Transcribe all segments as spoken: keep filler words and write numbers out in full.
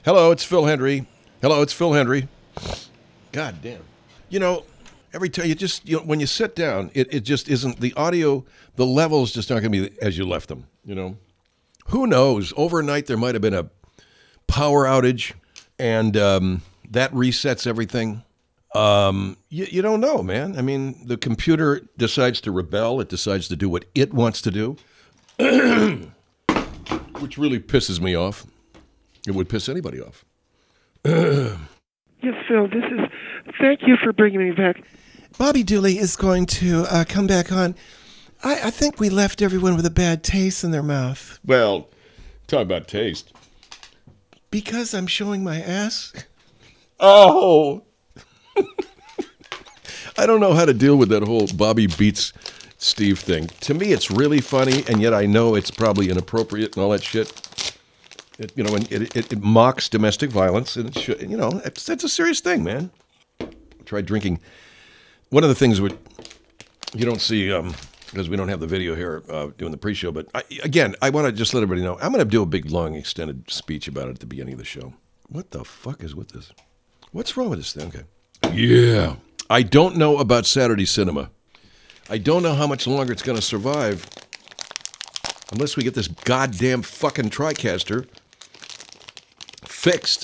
Hello, it's Phil Hendry. Hello, it's Phil Hendry. God damn. You know, every time you just, you know, when you sit down, it, it just isn't, the audio, the levels just aren't going to be as you left them, you know? Who knows? Overnight, there might have been a power outage, and um, that resets everything. Um, you, you don't know, man. I mean, the computer decides to rebel. It decides to do what it wants to do, which really pisses me off. It would piss anybody off. Yes, Phil, this is. Thank you for bringing me back. Bobby Dooley is going to uh, come back on. I, I think we left everyone with a bad taste in their mouth. Well, talk about taste. Because I'm showing my ass? Oh! I don't know how to deal with that whole Bobby beats Steve thing. To me, it's really funny, and yet I know it's probably inappropriate and all that shit. It, you know, and it, it, it mocks domestic violence, and it should, you know, it's, it's a serious thing, man. I tried drinking. One of the things we, you don't see, um, because we don't have the video here uh, doing the pre-show, but I, again, I want to just let everybody know, I'm going to do a big, long, extended speech about it at the beginning of the show. What the fuck is with this? What's wrong with this thing? Okay. Yeah. I don't know about Saturday cinema. I don't know how much longer it's going to survive unless we get this goddamn fucking TriCaster fixed.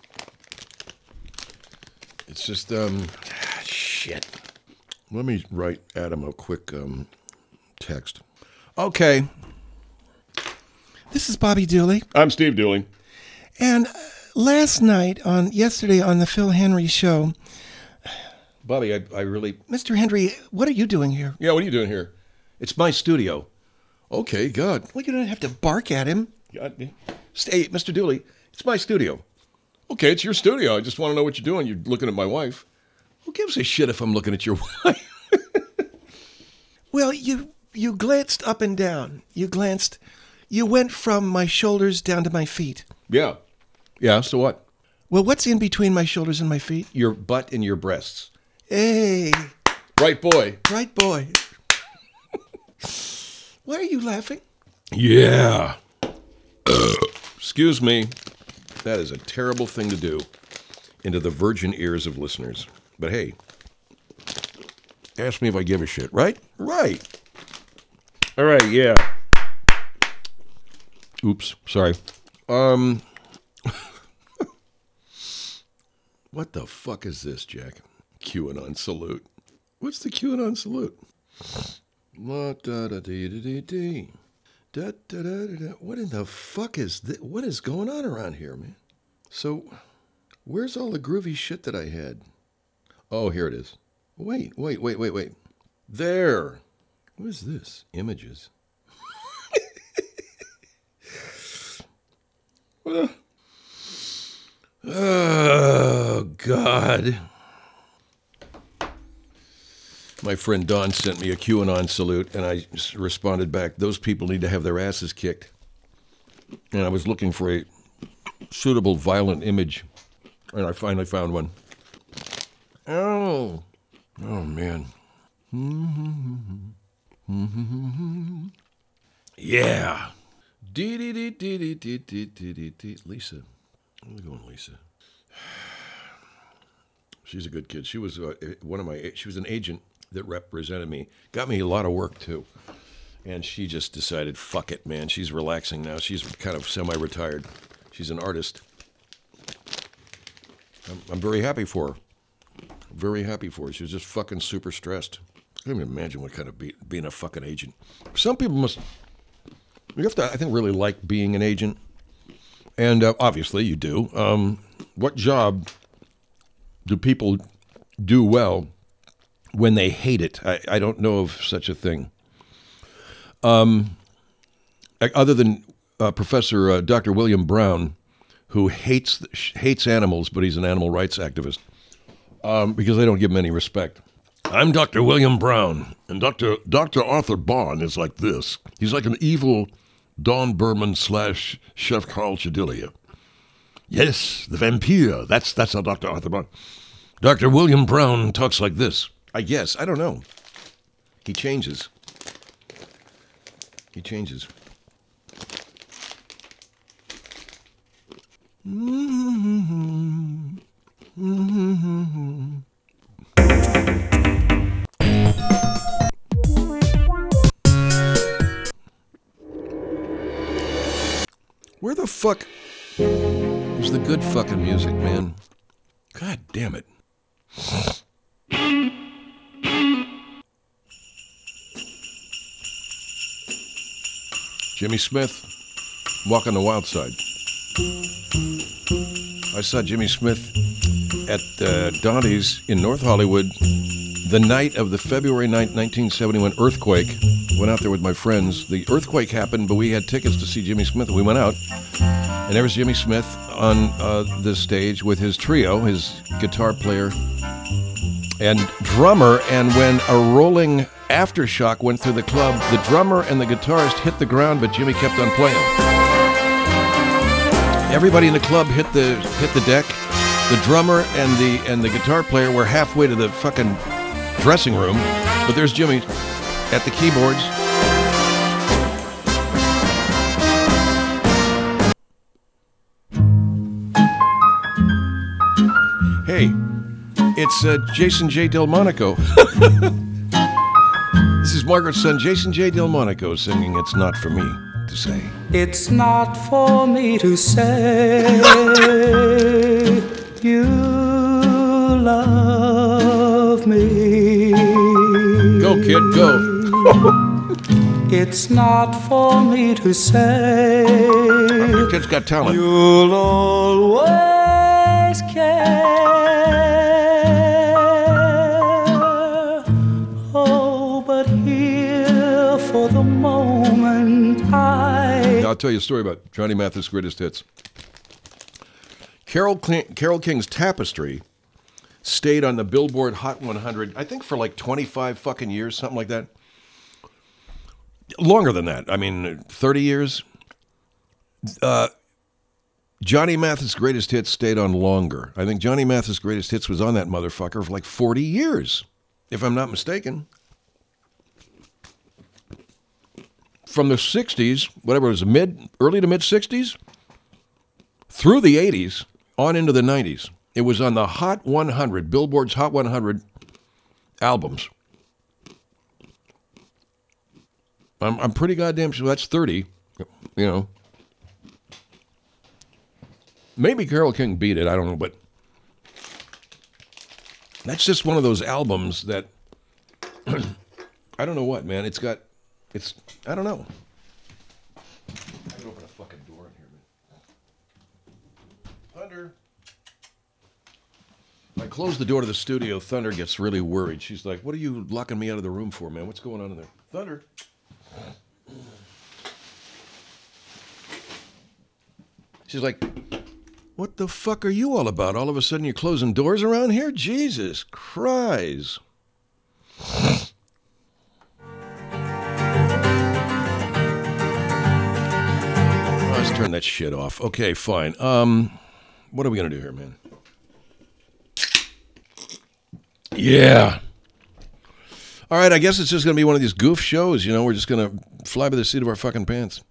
It's just, um, ah, shit. Let me write Adam a quick um, text. Okay. This is Bobby Dooley. I'm Steve Dooley. And uh, last night, on yesterday on the Phil Henry show, Bobby, I, I really... Mister Henry, what are you doing here? Yeah, what are you doing here? It's my studio. Okay, God. Well, you don't have to bark at him. God. Hey, Mister Dooley, it's my studio. Okay, it's your studio. I just want to know what you're doing. You're looking at my wife. Who gives a shit if I'm looking at your wife? Well, you you glanced up and down. You glanced... You went from my shoulders down to my feet. Yeah. Yeah, so what? Well, what's in between my shoulders and my feet? Your butt and your breasts. Hey. Right, boy. Right, boy. Why are you laughing? Yeah. Excuse me. That is a terrible thing to do into the virgin ears of listeners. But hey, ask me if I give a shit, right? Right. All right, yeah. Oops, sorry. Um, what the fuck is this, Jack? QAnon salute. What's the QAnon salute? What da da dee dee dee. Da, da, da, da, da. What in the fuck is this? What is going on around here, man? So, where's all the groovy shit that I had? Oh, here it is. Wait, wait, wait, wait, wait. There. What is this? Images. uh, oh, God. My friend Don sent me a QAnon salute, and I responded back, those people need to have their asses kicked. And I was looking for a suitable violent image, and I finally found one. Oh. Oh, man. Yeah. Lisa. I'm going, Lisa. She's a good kid. She was uh, one of my, she was an agent that represented me. Got me a lot of work, too. And she just decided, fuck it, man. She's relaxing now. She's kind of semi-retired. She's an artist. I'm, I'm very happy for her. Very happy for her. She was just fucking super stressed. I can't even imagine what kind of be, being a fucking agent. Some people must, you have to, I think, really like being an agent. And uh, obviously you do. Um, what job do people do well when they hate it? I, I don't know of such a thing. Um, other than uh, Professor uh, Doctor William Brown, who hates hates animals, but he's an animal rights activist, um, because they don't give him any respect. I'm Doctor William Brown, and Doctor Doctor Arthur Bond is like this. He's like an evil Don Berman slash Chef Carl Chedilia. Yes, the vampire. That's that's how Doctor Arthur Bond. Doctor William Brown talks like this. I guess. I don't know. He changes. He changes. Mm-hmm. fuck. It was the good fucking music, man. God damn it. Jimmy Smith, Walk on the Wild Side. I saw Jimmy Smith at uh, Dante's in North Hollywood the night of the February ninth, nineteen seventy-one earthquake. Went out there with my friends. The earthquake happened, but we had tickets to see Jimmy Smith. We went out, and there was Jimmy Smith on uh, the stage with his trio, his guitar player and drummer. And when a rolling aftershock went through the club, the drummer and the guitarist hit the ground, but Jimmy kept on playing. Everybody in the club hit the hit the deck. The drummer and the and the guitar player were halfway to the fucking dressing room, but there's Jimmy at the keyboards. Hey, it's uh, Jason J. Delmonico. This is Margaret's son, Jason J. Delmonico, singing It's Not For Me to Say. It's not for me to say you love me. Go, kid, go. It's not for me to say Your kid's got talent. you'll always care. Oh, but here for the moment I... I'll tell you a story about Johnny Mathis' greatest hits. Carole, King, Carole King's Tapestry stayed on the Billboard Hot one hundred, I think for like twenty-five fucking years, something like that. Longer than that. I mean, thirty years. Uh, Johnny Mathis' greatest hits stayed on longer. I think Johnny Mathis' greatest hits was on that motherfucker for like forty years, if I'm not mistaken. From the sixties, whatever it was, mid, early to mid sixties, through the eighties, on into the nineties. It was on the Hot one hundred, Billboard's Hot one hundred albums. I'm, I'm pretty goddamn sure that's thirty, you know. Maybe Carole King beat it, I don't know, but that's just one of those albums that, I don't know what, man, it's got, it's, I don't know. I can open a fucking door in here, man. Thunder. I close the door to the studio, Thunder gets really worried. She's like, what are you locking me out of the room for, man? What's going on in there? Thunder. She's like, what the fuck are you all about? All of a sudden you're closing doors around here? Jesus Christ. Let's turn that shit off. Okay, fine. Um, what are we going to do here, man? Yeah. All right, I guess it's just going to be one of these goof shows, you know. We're just going to fly by the seat of our fucking pants.